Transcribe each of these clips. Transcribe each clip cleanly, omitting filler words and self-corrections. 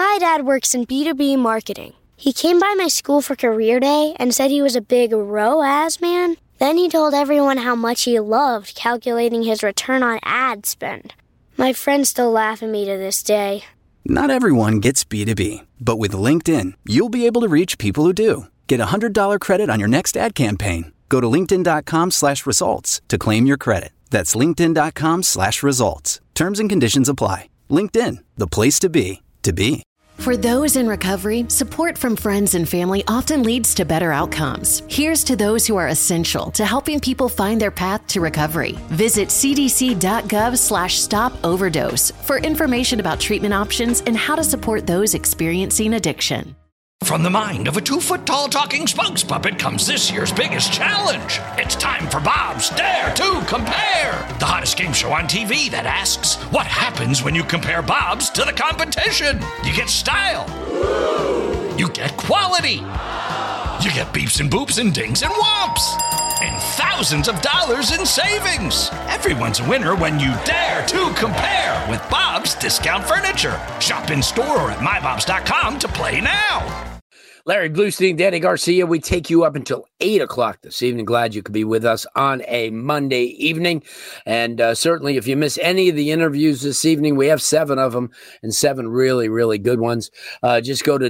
My dad works in B2B marketing. He came by my school for career day and said he was a big ROAS man. Then he told everyone how much he loved calculating his return on ad spend. My friends still laugh at me to this day. Not everyone gets B2B, but with LinkedIn, you'll be able to reach people who do. Get a $100 credit on your next ad campaign. Go to linkedin.com/results to claim your credit. That's linkedin.com/results. Terms and conditions apply. LinkedIn, the place to be, to be. For those in recovery, support from friends and family often leads to better outcomes. Here's to those who are essential to helping people find their path to recovery. Visit cdc.gov/stop-overdose for information about treatment options and how to support those experiencing addiction. From the mind of a 2-foot-tall talking spokes puppet comes this year's biggest challenge. It's time for Bob's Dare to Compare, the hottest game show on TV that asks, what happens when you compare Bob's to the competition? You get style. You get quality. You get beeps and boops and dings and whomps. And thousands of dollars in savings. Everyone's a winner when you dare to compare with Bob's Discount Furniture. Shop in store or at mybobs.com to play now. Larry Bluestein, Danny Garcia, we take you up until 8 o'clock this evening. Glad you could be with us on a Monday evening. And certainly if you miss any of the interviews this evening, we have 7 of them and 7 really, really good ones. Just go to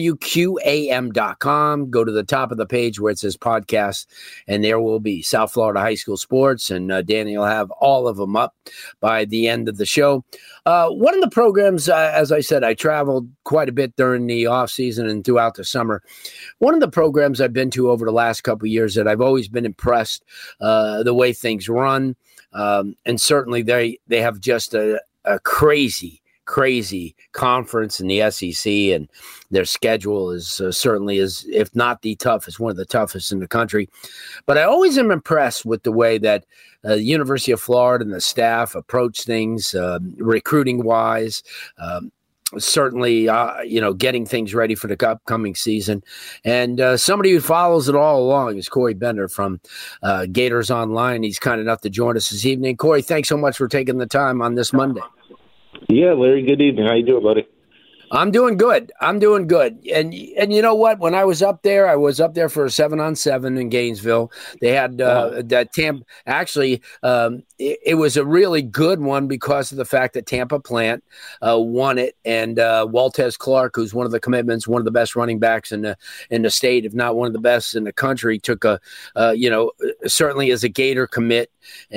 WQAM.com, go to the top of the page where it says podcast, and there will be South Florida High School Sports, and Danny will have all of them up by the end of the show. One of the programs, as I said, I traveled quite a bit during the off season and throughout the summer. One of the programs I've been to over the last couple of years that I've always been impressed the way things run, and certainly they have just a crazy conference in the SEC, and their schedule is certainly is, if not the toughest, one of the toughest in the country. But I always am impressed with the way that the University of Florida and the staff approach things, recruiting wise. Certainly, getting things ready for the upcoming season. And somebody who follows it all along is Corey Bender from Gators Online. He's kind enough to join us this evening. Corey, thanks so much for taking the time on this Monday. Yeah, Larry, good evening. How you doing, buddy? I'm doing good. And you know what? When I was up there for a 7-on-7 in Gainesville. They had that Tampa. Actually, it was a really good one because of the fact that Tampa Plant won it, and Waltez Clark, who's one of the commitments, one of the best running backs in the state, if not one of the best in the country, took certainly as a Gator commit,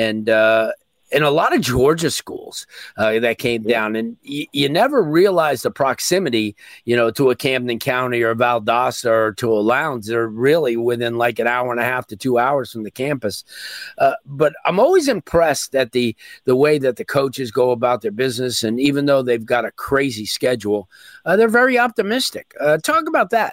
and a lot of Georgia schools that came down, and you never realize the proximity, to a Camden County or Valdosta or to a Lowndes. They're really within like an hour and a half to 2 hours from the campus. But I'm always impressed at the way that the coaches go about their business, and even though they've got a crazy schedule, they're very optimistic. Talk about that.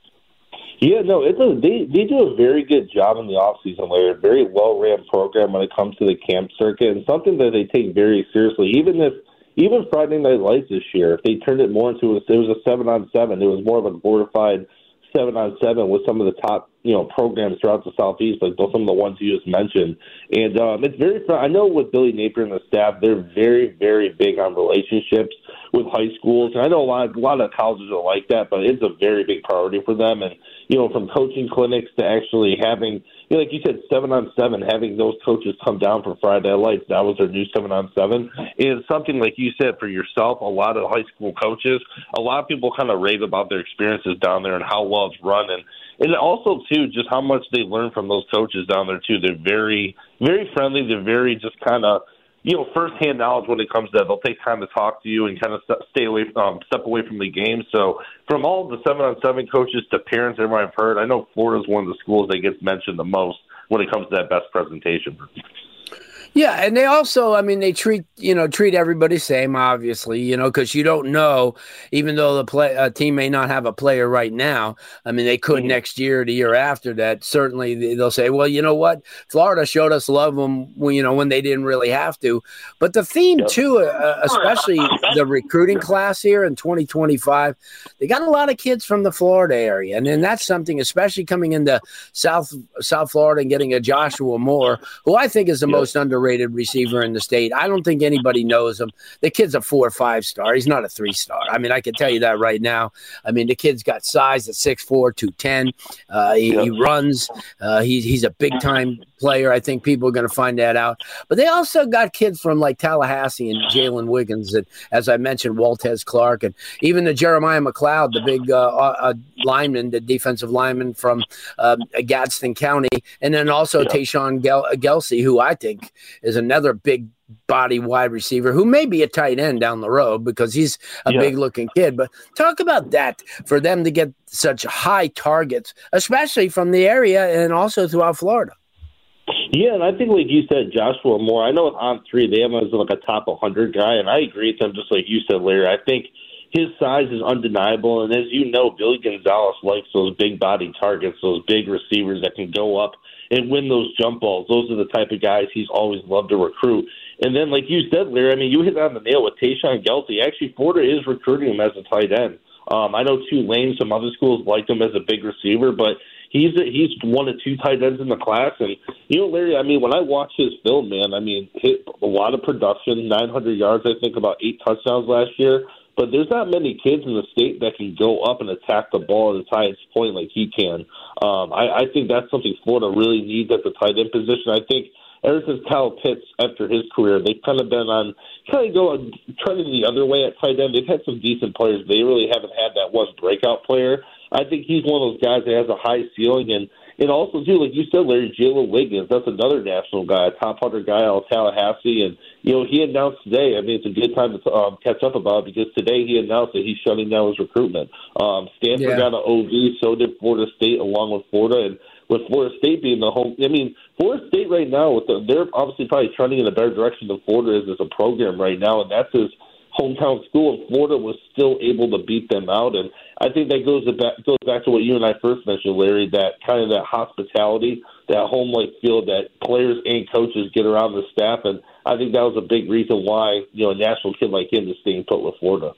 Yeah, no, they do a very good job in the offseason. They're a very well-ran program when it comes to the camp circuit, and something that they take very seriously. Even Friday Night Lights this year, if they turned it more into it was a 7-on-7. It was more of a glorified 7-on-7 with some of the top programs throughout the Southeast, like some of the ones you just mentioned. And it's very fun. I know with Billy Napier and the staff, they're very, very big on relationships with high schools. And I know a lot of colleges are like that, but it's a very big priority for them. And, from coaching clinics to actually having, like you said, 7-on-7, having those coaches come down for Friday Night Lights, that was their new 7-on-7. And something like you said for yourself, a lot of high school coaches, a lot of people kind of rave about their experiences down there and how well it's run. And also, too, just how much they learn from those coaches down there, too. They're very, very friendly. They're very just kind of, firsthand knowledge when it comes to that. They'll take time to talk to you and kind of step away from the game. So from all the 7-on-7 coaches to parents, everyone I've heard, I know Florida's one of the schools that gets mentioned the most when it comes to that best presentation. Yeah, and they also, they treat everybody the same, obviously, because you don't know, even though the team may not have a player right now. They could next year, the year after that. Certainly, they'll say, well, you know what? Florida showed us love them, when they didn't really have to. But the theme, too, especially the recruiting class here in 2025, they got a lot of kids from the Florida area. And then that's something, especially coming into South Florida and getting a Joshua Moore, who I think is the most underrated underrated receiver in the state. I don't think anybody knows him. The kid's a 4 or 5 star. He's not a 3-star. I mean, I can tell you that right now. I mean, the kid's got size at 6'4", 210. He runs. He's a big-time player. I think people are going to find that out. But they also got kids from like Tallahassee and Jalen Wiggins, and as I mentioned, Waltez Clark, and even the Jeremiah McLeod, the big lineman, the defensive lineman from Gadsden County, and then also Tayshawn Gelsey, who I think is another big body wide receiver who may be a tight end down the road because he's a big looking kid. But talk about that for them to get such high targets, especially from the area and also throughout Florida. Yeah, and I think, like you said, Joshua Moore, I know with On3, they have him as like a top 100 guy, and I agree with them just like you said, Larry. I think his size is undeniable, and as you know, Billy Gonzalez likes those big body targets, those big receivers that can go up and win those jump balls. Those are the type of guys he's always loved to recruit. And then, like you said, Larry, I mean, you hit on the nail with Tayshawn Gelsey. Actually, Florida is recruiting him as a tight end. I know Tulane, some other schools like him as a big receiver, but he's one of 2 tight ends in the class. And, you know, Larry, I mean, when I watch his film, man, I mean, hit a lot of production, 900 yards, I think, about 8 touchdowns last year. But there's not many kids in the state that can go up and attack the ball at its highest point like he can. I think that's something Florida really needs at the tight end position. I think ever since Kyle Pitts, after his career, they've kind of been on trending the other way at tight end. They've had some decent players. They really haven't had that one breakout player. I think he's one of those guys that has a high ceiling. And also, too, like you said, Larry, Jalen Wiggins, that's another national guy, a top 100 guy out of Tallahassee. And, you know, he announced today, I mean, it's a good time to catch up about it because today he announced that he's shutting down his recruitment. Stanford got an OV, so did Florida State along with Florida. And with Florida State being the home, I mean, Florida State right now, they're obviously probably trending in a better direction than Florida is as a program right now, and that's his hometown school, and Florida was still able to beat them out. And I think that goes back to what you and I first mentioned, Larry, that kind of that hospitality, that home-like feel that players and coaches get around the staff. And I think that was a big reason why, you know, a national kid like him is staying put with Florida.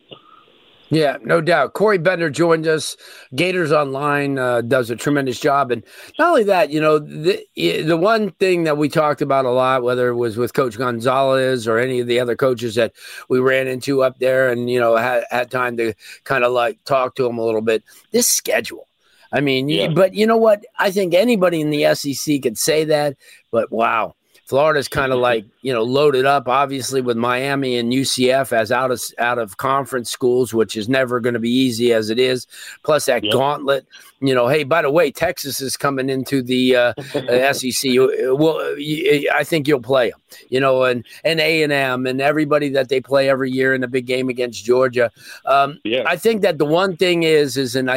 Yeah, no doubt. Corey Bender joined us. Gators Online does a tremendous job. And not only that, you know, the one thing that we talked about a lot, whether it was with Coach Gonzalez or any of the other coaches that we ran into up there and, you know, had time to kind of like talk to them a little bit, this schedule. I mean, but you know what? I think anybody in the SEC could say that, but wow. Florida's kind of like, you know, loaded up, obviously, with Miami and UCF as out of conference schools, which is never going to be easy as it is. Plus that gauntlet. You know, hey, by the way, Texas is coming into the SEC. Well, I think you'll play them. You know, and A&M and everybody that they play every year in a big game against Georgia. I think that the one thing is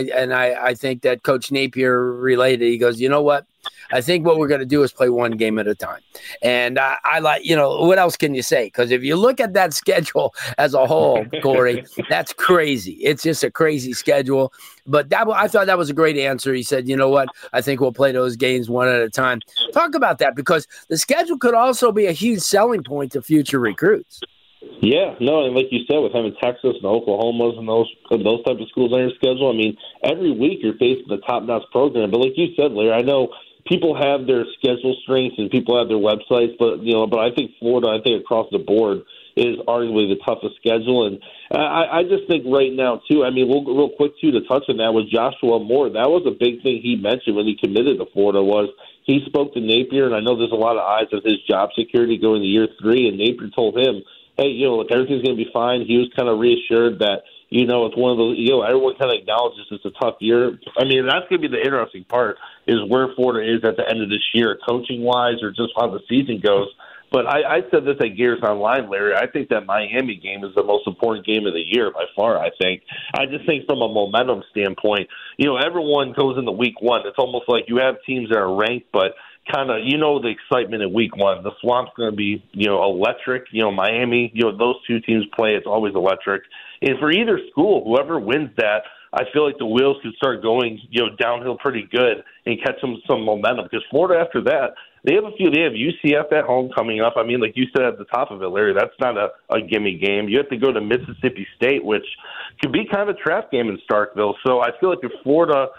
I think that Coach Napier related. He goes, you know what? I think what we're going to do is play one game at a time. And I like, you know, what else can you say? Because if you look at that schedule as a whole, Corey, that's crazy. It's just a crazy schedule. But I thought that was a great answer. He said, you know what? I think we'll play those games one at a time. Talk about that, because the schedule could also be a huge selling point to future recruits. Yeah, no, and like you said, with having Texas and Oklahoma's and those type of schools on your schedule, I mean, every week you're facing the top-notch program. But like you said, Larry, I know people have their schedule strengths and people have their websites, but I think Florida, I think across the board, is arguably the toughest schedule. And I just think right now, too, I mean, real quick, too, to touch on that was Joshua Moore. That was a big thing he mentioned when he committed to Florida was he spoke to Napier, and I know there's a lot of eyes on his job security going to year 3, and Napier told him, hey, you know, look, everything's going to be fine. He was kind of reassured that, you know, it's one of those, you know, everyone kind of acknowledges it's a tough year. I mean, that's going to be the interesting part is where Florida is at the end of this year, coaching-wise or just how the season goes. But I said this at Gators Online, Larry. I think that Miami game is the most important game of the year by far, I think. I just think from a momentum standpoint, you know, everyone goes into week 1. It's almost like you have teams that are ranked, but kind of, you know, the excitement in week 1. The Swamp's going to be, you know, electric. You know, Miami, you know, those two teams play. It's always electric. And for either school, whoever wins that, I feel like the wheels could start going, you know, downhill pretty good and catch some momentum. Because Florida, after that, they have UCF at home coming up. I mean, like you said at the top of it, Larry, that's not a gimme game. You have to go to Mississippi State, which could be kind of a trap game in Starkville. So I feel like if Florida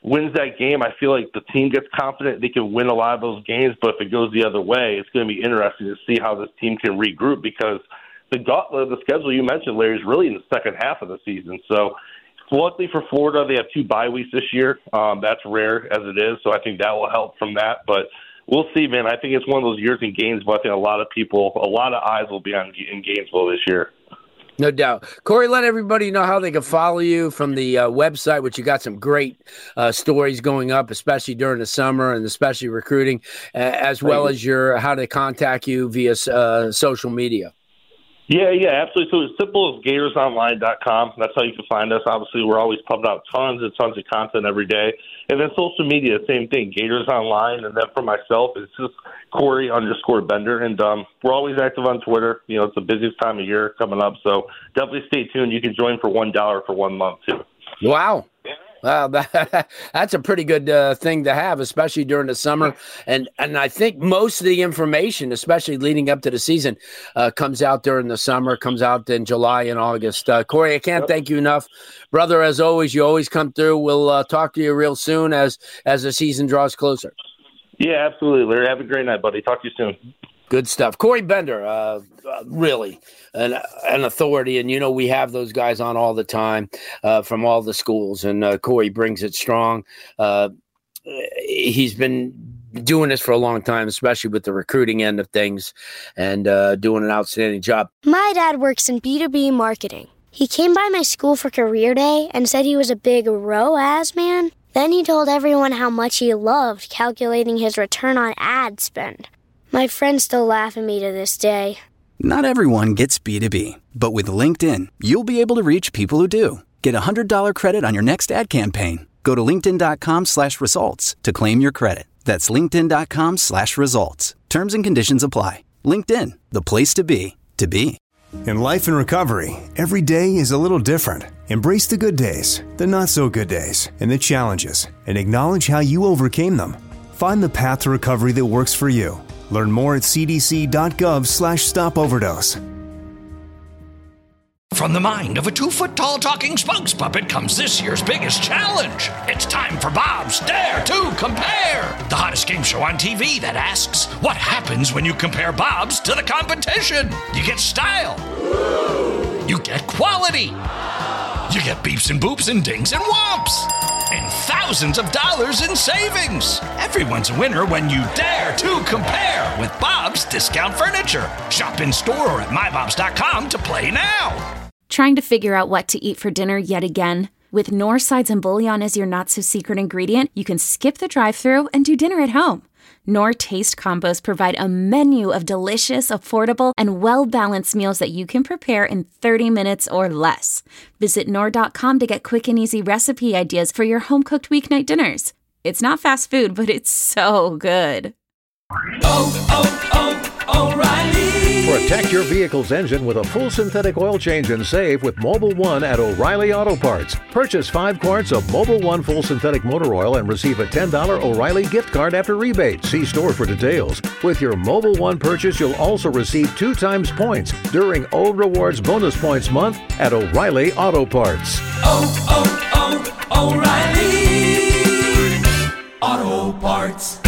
wins that game, I feel like the team gets confident they can win a lot of those games. But if it goes the other way, it's going to be interesting to see how this team can regroup, because the gauntlet of the schedule you mentioned, Larry, is really in the second half of the season. So luckily for Florida, they have 2 bye weeks this year. That's rare as it is, so I think that will help from that. But we'll see, man. I think it's one of those years in Gainesville. I think a lot of eyes will be in Gainesville this year. No doubt. Corey, let everybody know how they can follow you from the website, which you got some great stories going up, especially during the summer and especially recruiting, as well as how to contact you via social media. Yeah, absolutely. So it's simple as GatorsOnline.com. That's how you can find us. Obviously, we're always pumping out tons and tons of content every day. And then social media, same thing, Gators Online. And then for myself, it's just Corey_Bender. And we're always active on Twitter. You know, it's the busiest time of year coming up. So definitely stay tuned. You can join for $1 for 1 month, too. Wow. Wow, that's a pretty good thing to have, especially during the summer. And I think most of the information, especially leading up to the season, comes out during the summer, comes out in July and August. Corey, I can't thank you enough. Brother, as always, you always come through. We'll talk to you real soon as the season draws closer. Yeah, absolutely, Larry. Have a great night, buddy. Talk to you soon. Good stuff. Corey Bender, really an authority. And, we have those guys on all the time from all the schools. And Corey brings it strong. He's been doing this for a long time, especially with the recruiting end of things, and doing an outstanding job. My dad works in B2B marketing. He came by my school for career day and said he was a big ROAS man. Then he told everyone how much he loved calculating his return on ad spend. My friends still laugh at me to this day. Not everyone gets B2B, but with LinkedIn, you'll be able to reach people who do. Get a $100 credit on your next ad campaign. Go to linkedin.com/results to claim your credit. That's linkedin.com/results. Terms and conditions apply. LinkedIn, the place to be, to be. In life and recovery, every day is a little different. Embrace the good days, the not so good days, and the challenges, and acknowledge how you overcame them. Find the path to recovery that works for you. Learn more at cdc.gov/stopoverdose. From the mind of a 2-foot-tall talking spokes puppet comes this year's biggest challenge. It's time for Bob's Dare to Compare, the hottest game show on TV that asks, what happens when you compare Bob's to the competition? You get style. You get quality. You get beeps and boops and dings and whomps. And thousands of dollars in savings. Everyone's a winner when you dare to compare with Bob's Discount Furniture. Shop in store or at mybobs.com to play now. Trying to figure out what to eat for dinner yet again? With Knorr sides and bouillon as your not-so-secret ingredient, you can skip the drive-thru and do dinner at home. Knorr Taste Combos provide a menu of delicious, affordable, and well-balanced meals that you can prepare in 30 minutes or less. Visit Knorr.com to get quick and easy recipe ideas for your home-cooked weeknight dinners. It's not fast food, but it's so good. O'Reilly. Protect your vehicle's engine with a full synthetic oil change and save with Mobil 1 at O'Reilly Auto Parts. Purchase 5 quarts of Mobil 1 full synthetic motor oil and receive a $10 O'Reilly gift card after rebate. See store for details. With your Mobil 1 purchase, you'll also receive 2 times points during Old Rewards Bonus Points Month at O'Reilly Auto Parts. O'Reilly Auto Parts.